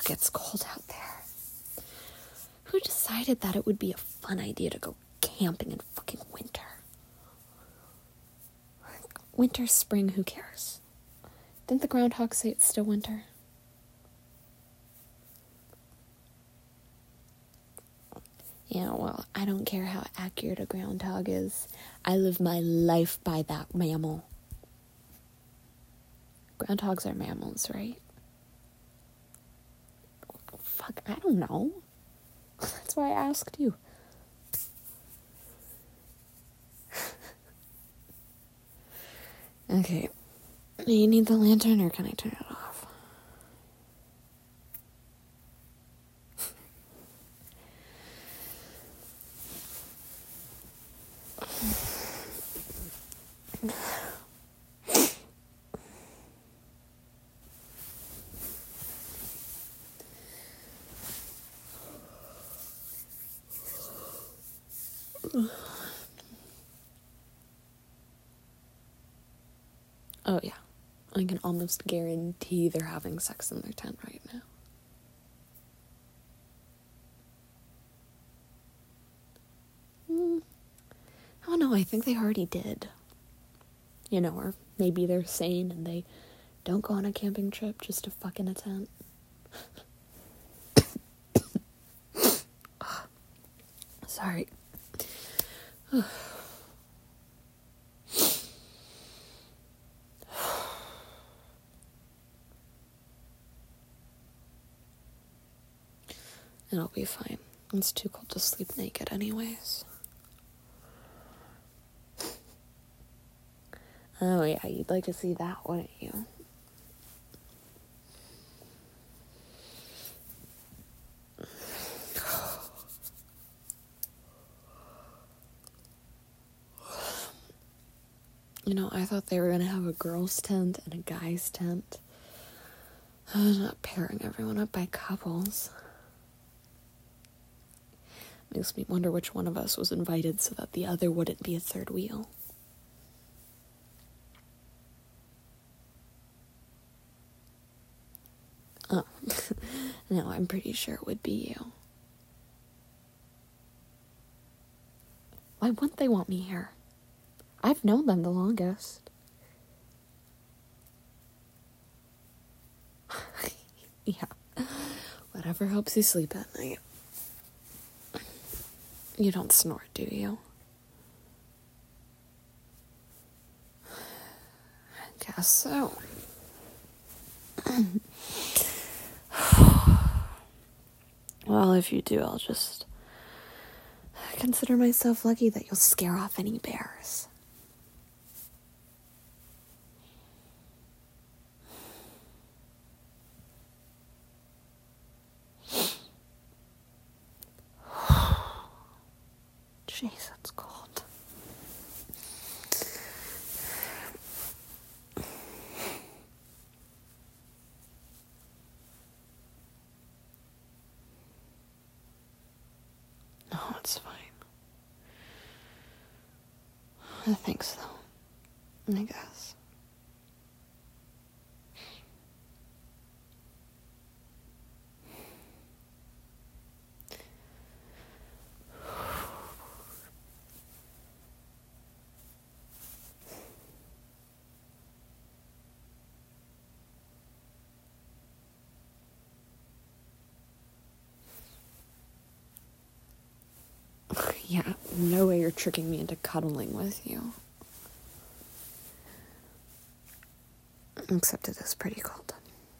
gets cold out there. Who decided that it would be a fun idea to go camping in fucking winter? Winter, spring, who cares? Didn't the groundhog say it's still winter? Yeah, well, I don't care how accurate a groundhog is. I live my life by that mammal. Groundhogs are mammals, right? Fuck, I don't know. That's why I asked you. Okay. Do you need the lantern or can I turn it off? Oh, yeah. I can almost guarantee they're having sex in their tent right now. Oh, no, I think they already did. You know, or maybe they're sane and they don't go on a camping trip just to fuck in a tent. Sorry. It'll be fine. It's too cold to sleep naked anyways. Oh yeah, you'd like to see that, wouldn't you? You know, I thought they were gonna have a girl's tent and a guy's tent. Not pairing everyone up by couples. Makes me wonder which one of us was invited so that the other wouldn't be a third wheel. Oh, no, I'm pretty sure it would be you. Why wouldn't they want me here? I've known them the longest. Yeah, whatever helps you sleep at night. You don't snore, do you? I guess so. Well, if you do, I'll just consider myself lucky that you'll scare off any bears. Jeez, that's cold. No, it's fine. I think so. I guess. Yeah, no way you're tricking me into cuddling with you. Except it is pretty cold.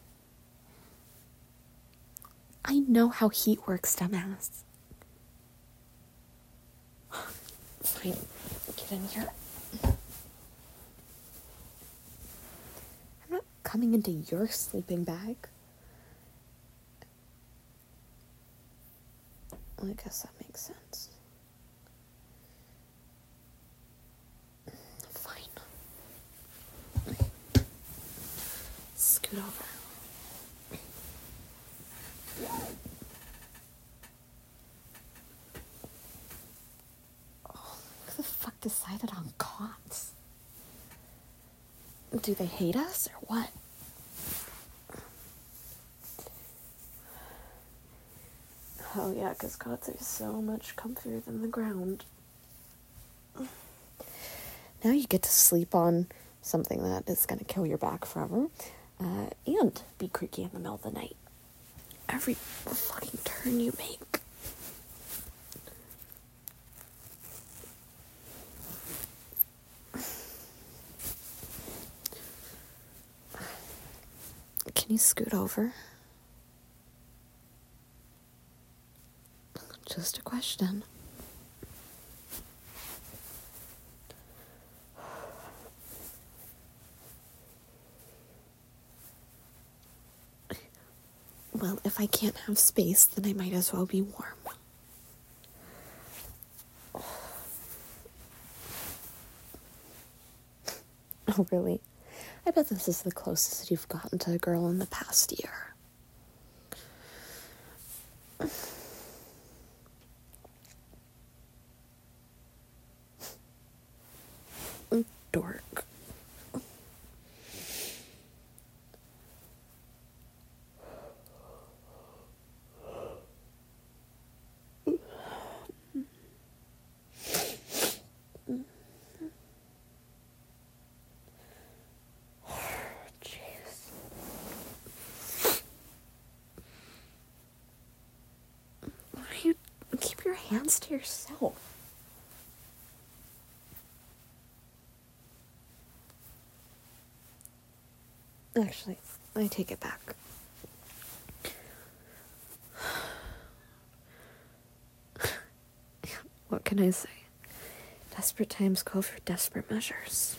I know how heat works, dumbass. Fine, get in here. I'm not coming into your sleeping bag. Well, I guess that makes sense. Fine. Scoot over. Oh, who the fuck decided on cots? Do they hate us or what? Oh yeah, because cots are so much comfier than the ground. Now you get to sleep on something that is going to kill your back forever, and be creaky in the middle of the night. Every fucking turn you make. Can you scoot over? Just a question. Well, if I can't have space, then I might as well be warm. Oh, really? I bet this is the closest you've gotten to a girl in the past year. Dork. You keep your hands to yourself. Actually, I take it back. What can I say? Desperate times call for desperate measures.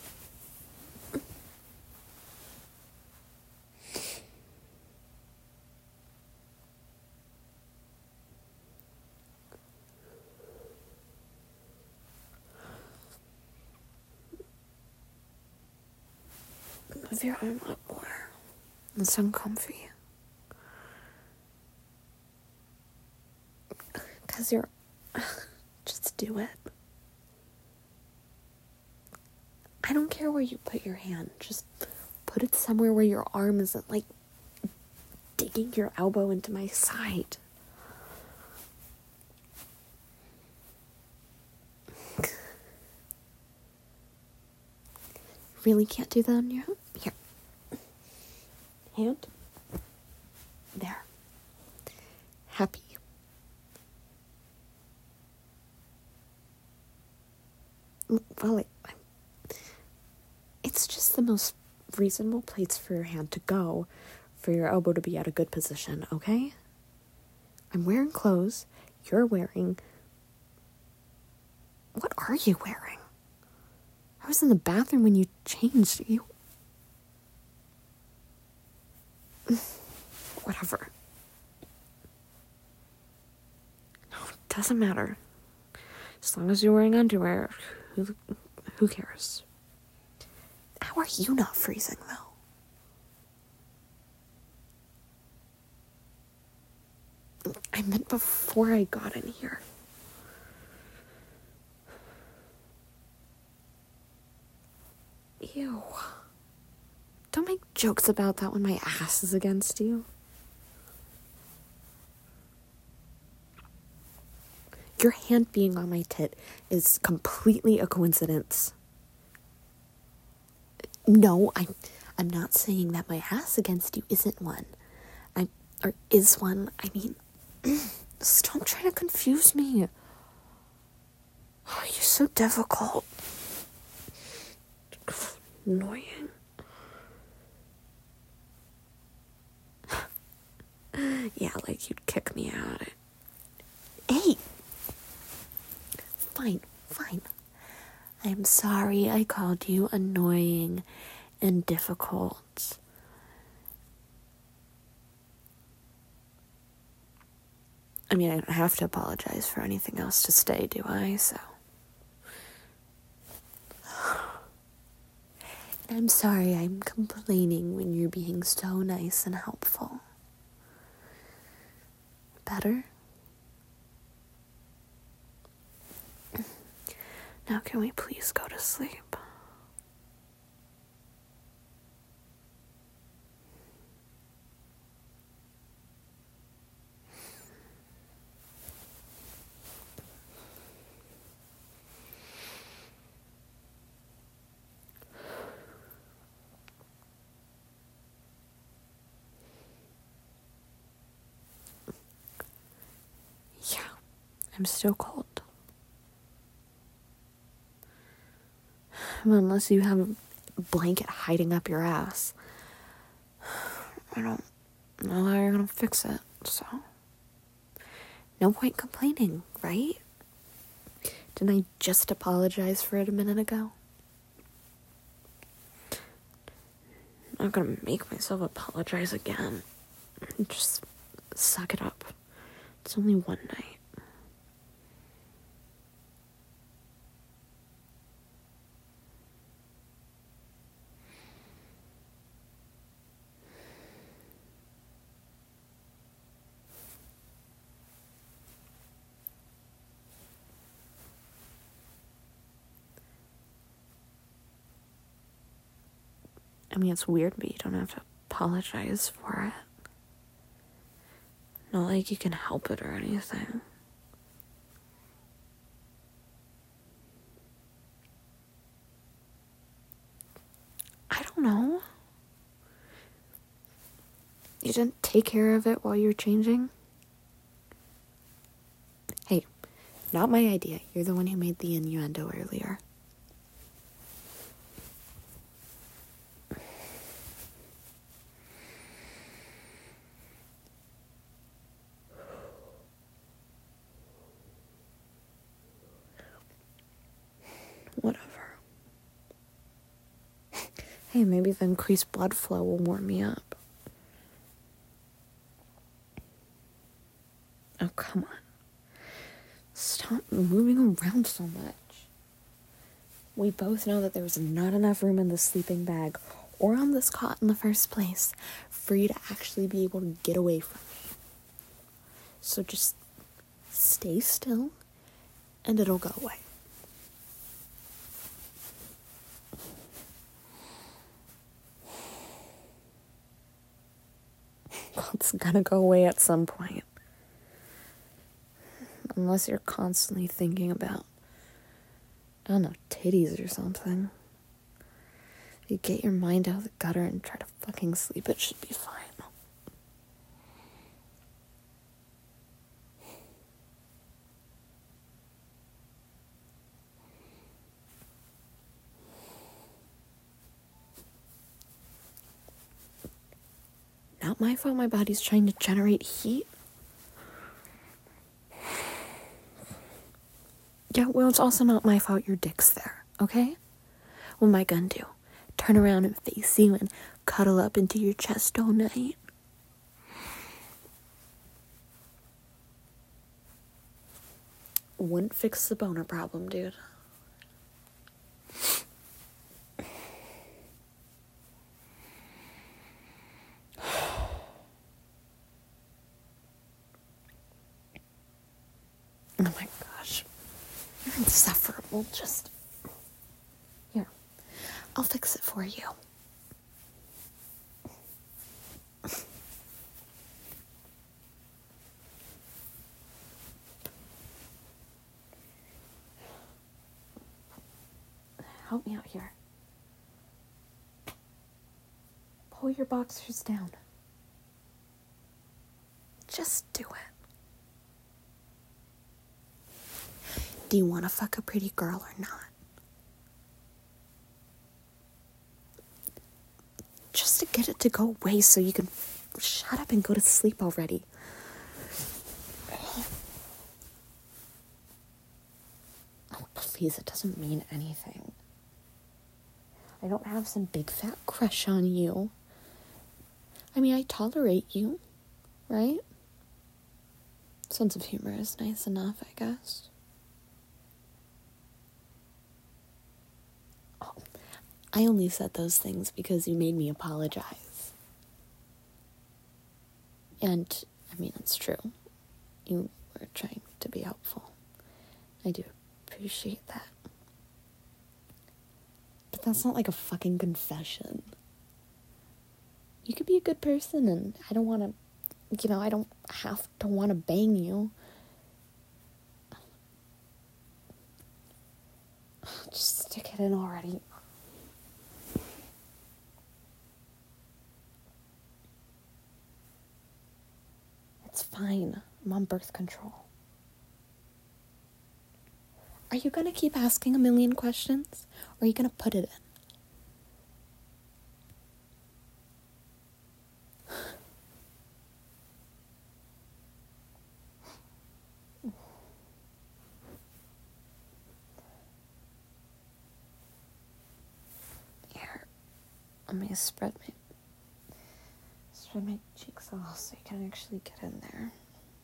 Move your arm up more. It's uncomfy. Because you're... Just do it. I don't care where you put your hand. Just put it somewhere where your arm isn't, like, digging your elbow into my side. Really can't do that on your own? Here. Hand. There. Happy. Well, it's just the most reasonable place for your hand to go, for your elbow to be at a good position, okay? I'm wearing clothes. You're wearing... What are you wearing? I was in the bathroom when you changed. You... Whatever. No, it doesn't matter. As long as you're wearing underwear, who cares? How are you not freezing, though? I meant before I got in here. Ew. Don't make jokes about that when my ass is against you. Your hand being on my tit is completely a coincidence. No, I'm not saying that my ass against you isn't one. Or is one. I mean, stop trying to confuse me. Oh, you're so difficult. Annoying. Yeah, like you'd kick me out. Hey! Fine. I'm sorry I called you annoying and difficult. I mean, I don't have to apologize for anything else to stay, do I? So. I'm sorry I'm complaining when you're being so nice and helpful. Better? Now can we please go to sleep? I'm still cold. Unless you have a blanket hiding up your ass. I don't know how you're gonna fix it, so. No point complaining, right? Didn't I just apologize for it a minute ago? I'm not gonna make myself apologize again. Just suck it up. It's only one night. I mean, it's weird, but you don't have to apologize for it. Not like you can help it or anything. I don't know. You didn't take care of it while you were changing? Hey, not my idea. You're the one who made the innuendo earlier. Whatever. Hey, maybe the increased blood flow will warm me up. Oh, come on. Stop moving around so much. We both know that there was not enough room in the sleeping bag or on this cot in the first place for you to actually be able to get away from me. So just stay still and it'll go away. Well, it's gonna go away at some point. Unless you're constantly thinking about, I don't know, titties or something. If you get your mind out of the gutter and try to fucking sleep, it should be fine. Not my fault my body's trying to generate heat. Yeah, well, it's also not my fault your dick's there, okay? What am I gonna do? Turn around and face you and cuddle up into your chest all night? Wouldn't fix the boner problem, dude. Oh my gosh. You're insufferable. Just. Here. I'll fix it for you. Help me out here. Pull your boxers down. Just do it. Do you want to fuck a pretty girl or not? Just to get it to go away so you can shut up and go to sleep already. Oh, please, it doesn't mean anything. I don't have some big fat crush on you. I mean, I tolerate you, right? Sense of humor is nice enough, I guess. Oh, I only said those things because you made me apologize. And, I mean, it's true. You were trying to be helpful. I do appreciate that. But that's not like a fucking confession. You could be a good person and I don't want to, I don't have to want to bang you. Just stick it in already. It's fine. I'm on birth control. Are you gonna keep asking a million questions? Or are you gonna put it in? Here, let me spread my cheeks a little so you can actually get in there.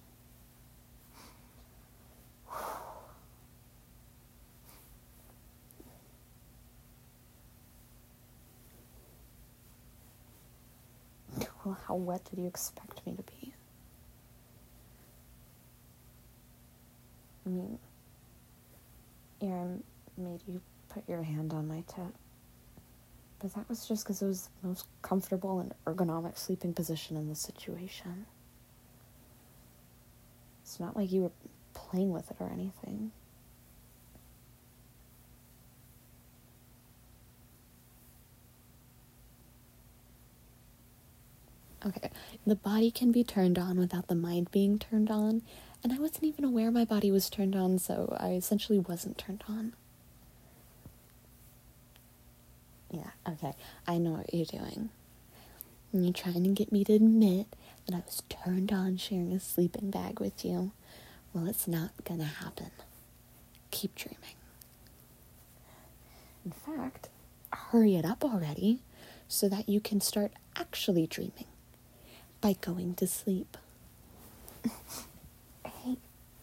Well, how wet did you expect me to be? I mean, Aaron made you put your hand on my tip. But that was just because it was the most comfortable and ergonomic sleeping position in the situation. It's not like you were playing with it or anything. Okay, the body can be turned on without the mind being turned on, and I wasn't even aware my body was turned on, so I essentially wasn't turned on. Yeah, okay, I know what you're doing. And you're trying to get me to admit that I was turned on sharing a sleeping bag with you. Well, it's not gonna happen. Keep dreaming. In fact, hurry it up already so that you can start actually dreaming by going to sleep. Hey.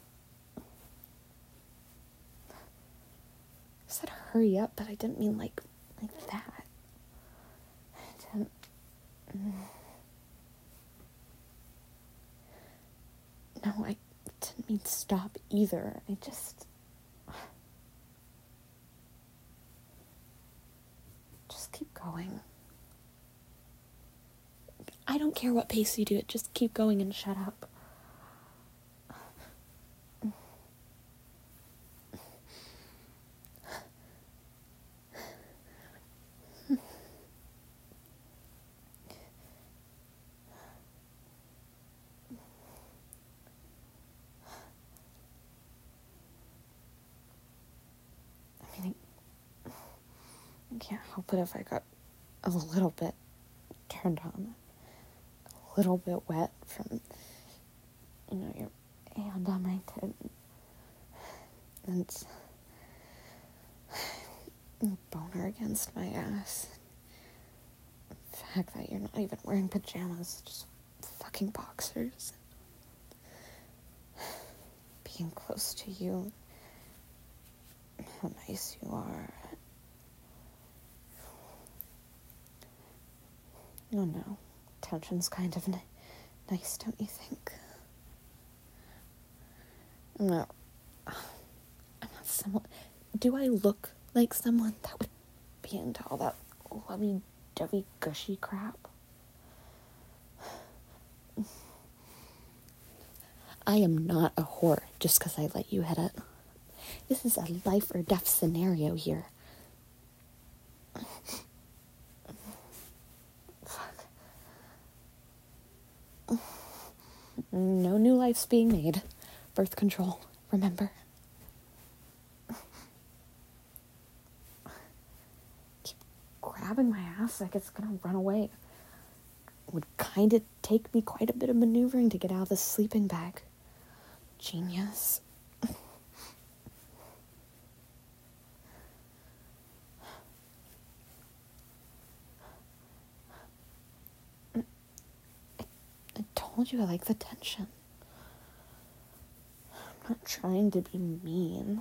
I said hurry up, but I didn't mean like that. I didn't... No, I didn't mean stop either. I just keep going. I don't care what pace you do it, just keep going and shut up. I mean, I can't help it if I got a little bit turned on, a little bit wet from, your hand on my tit, and boner against my ass. The fact that you're not even wearing pajamas, just fucking boxers. Being close to you, how nice you are. Oh no, tension's kind of nice, don't you think? No, I'm not someone. Do I look like someone that would be into all that lovey-dovey gushy crap? I am not a whore just because I let you hit it. This is a life or death scenario here. Fuck. No new life's being made. Birth control, remember? Keep grabbing my ass like it's gonna run away. It would kinda take me quite a bit of maneuvering to get out of this sleeping bag. Genius. I told you I like the tension. I'm not trying to be mean.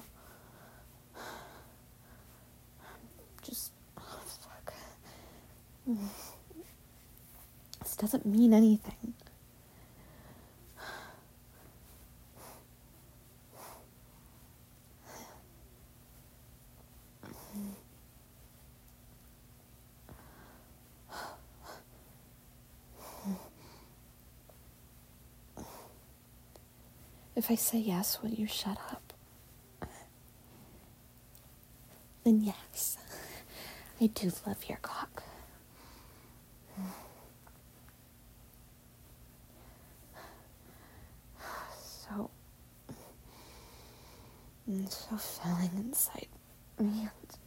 Just, fuck. This doesn't mean anything. If I say yes, will you shut up? Then yes, I do love your cock. So, and so filling inside me.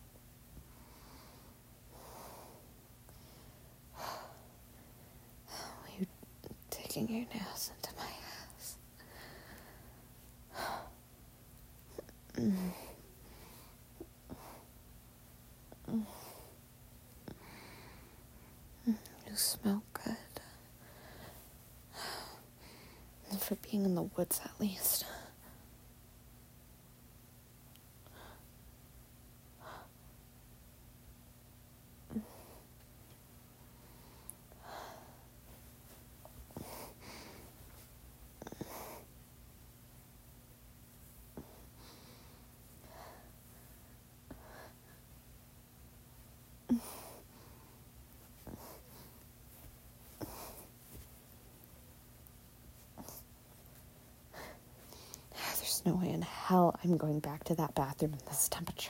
You digging your nails into my ass. You smell good. And for being in the woods, at least. There's no way in hell I'm going back to that bathroom in this temperature.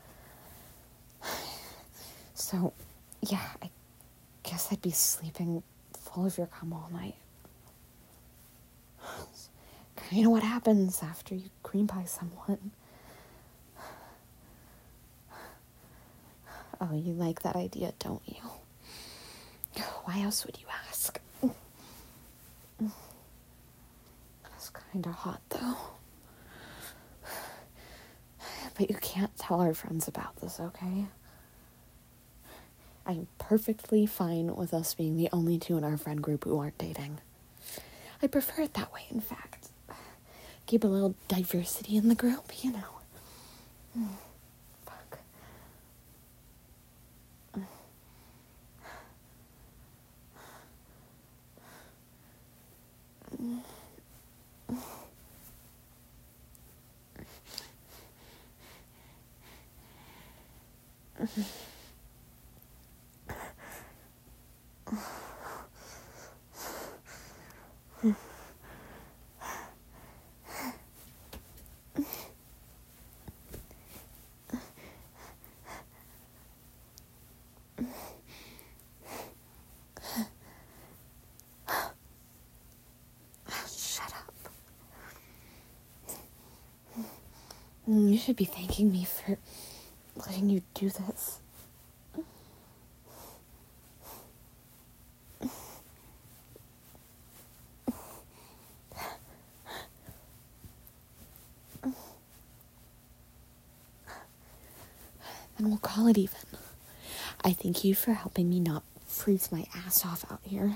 So, yeah, I guess I'd be sleeping full of your cum all night. Kind of what happens after you cream pie someone. Oh, you like that idea, don't you? Why else would you ask? That's kind of hot, though. But you can't tell our friends about this, okay? I'm perfectly fine with us being the only two in our friend group who aren't dating. I prefer it that way, in fact. Keep a little diversity in the group, you know. Fuck. Shut up. You should be thanking me for letting you do this. And we'll call it even. I thank you for helping me not freeze my ass off out here.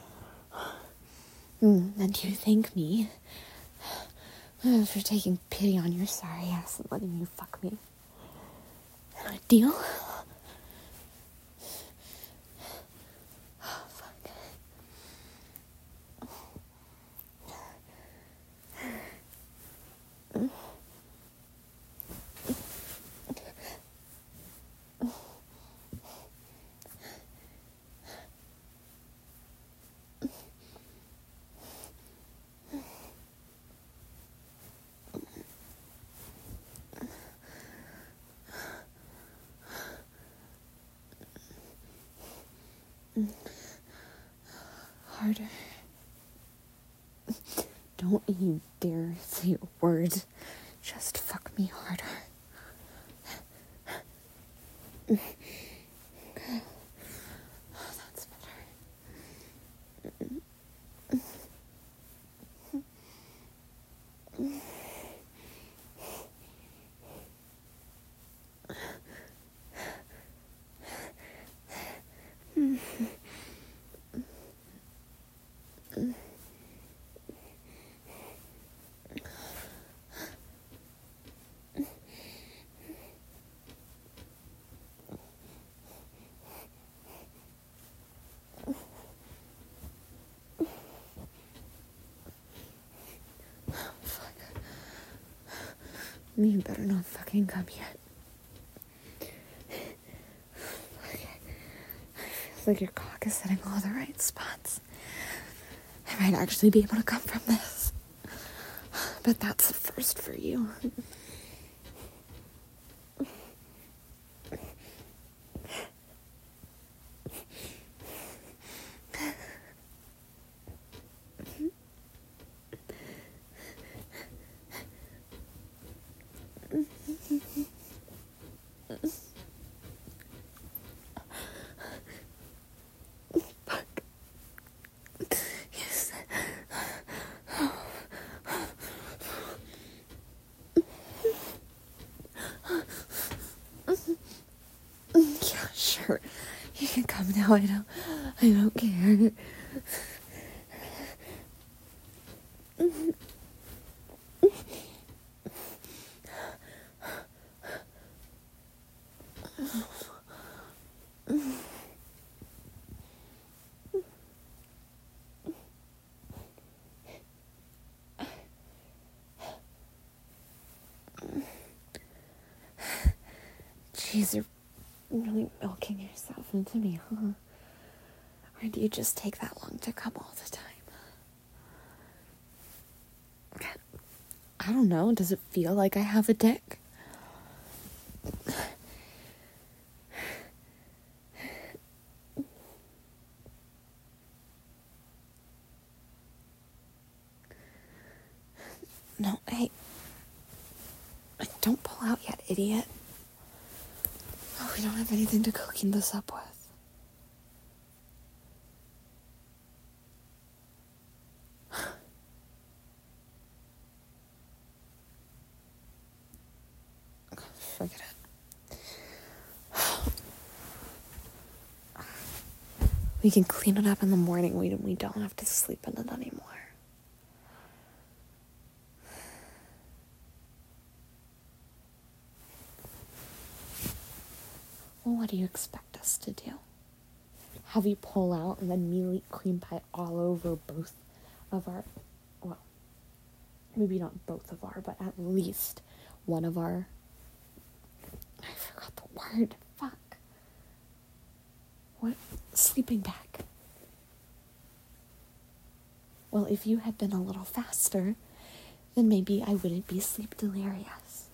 And you thank me for taking pity on your sorry ass and letting you fuck me. Deal? Oh, fuck. Harder. Don't you dare say a word. Just fuck me harder. That's better. You better not fucking come yet. Feels like your cock is hitting all the right spots. I might actually be able to come from this. But that's a first for you. No, I don't care. Jeez, you're really milking yourself into me, huh? Or do you just take that long to come all the time? I don't know. Does it feel like I have a dick? No, hey. Don't pull out yet, idiot. Oh, we don't have anything to clean this up with. Forget it. We can clean it up in the morning. We don't have to sleep in it anymore. Well, what do you expect us to do? Have you pull out and then me leak cream pie all over both of our, well, maybe not both of our, but at least one of our, I forgot the word, fuck. What? Sleeping bag. Well, if you had been a little faster, then maybe I wouldn't be sleep delirious.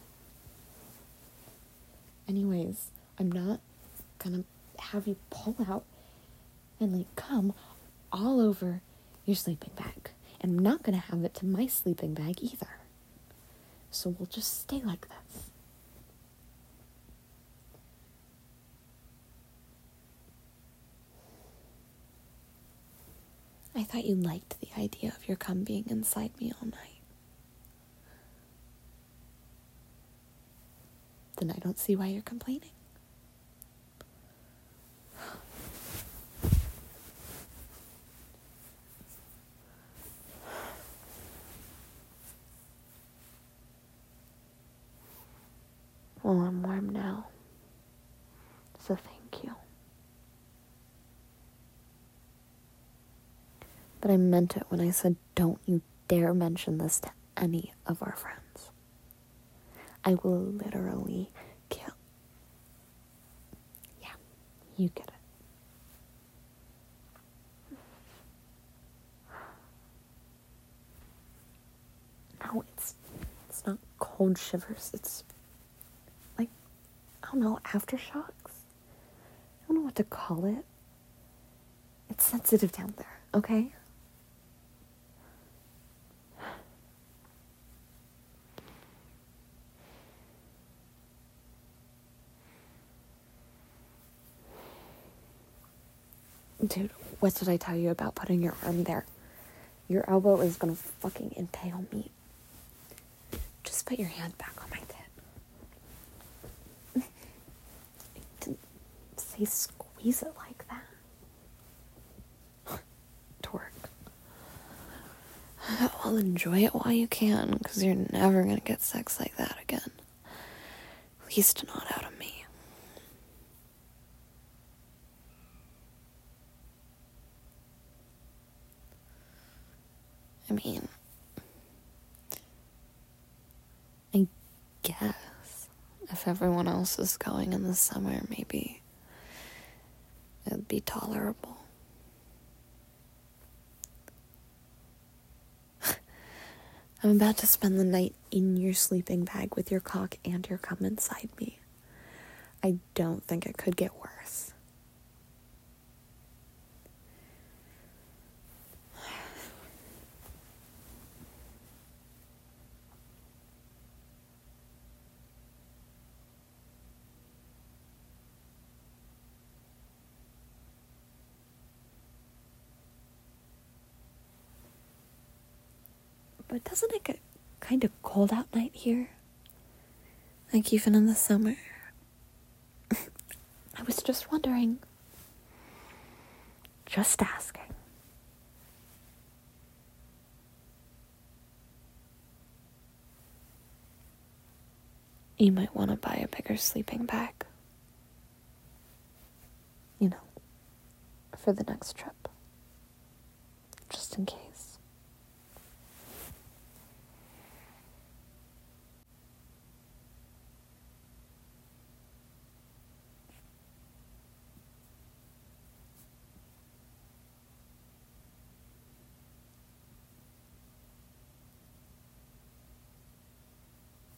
Anyways, I'm not gonna have you pull out and come all over your sleeping bag. And I'm not gonna have it to my sleeping bag either. So we'll just stay like this. I thought you liked the idea of your cum being inside me all night. Then I don't see why you're complaining. Well, I'm warm now. So thank you. But I meant it when I said don't you dare mention this to any of our friends. I will literally kill. Yeah, you get it. No, it's not cold shivers. It's like, I don't know, aftershocks? I don't know what to call it. It's sensitive down there, okay? Dude, what did I tell you about putting your arm there? Your elbow is gonna fucking impale me. Just put your hand back on my tit. I didn't say squeeze it like that. Dork. Well, enjoy it while you can, because you're never gonna get sex like that again. At least not out of me. I mean, I guess if everyone else is going in the summer, maybe it'd be tolerable. I'm about to spend the night in your sleeping bag with your cock and your cum inside me. I don't think it could get worse. But doesn't it get kind of cold out night here? Like even in the summer? I was just wondering. Just asking. You might want to buy a bigger sleeping bag. You know, for the next trip. Just in case.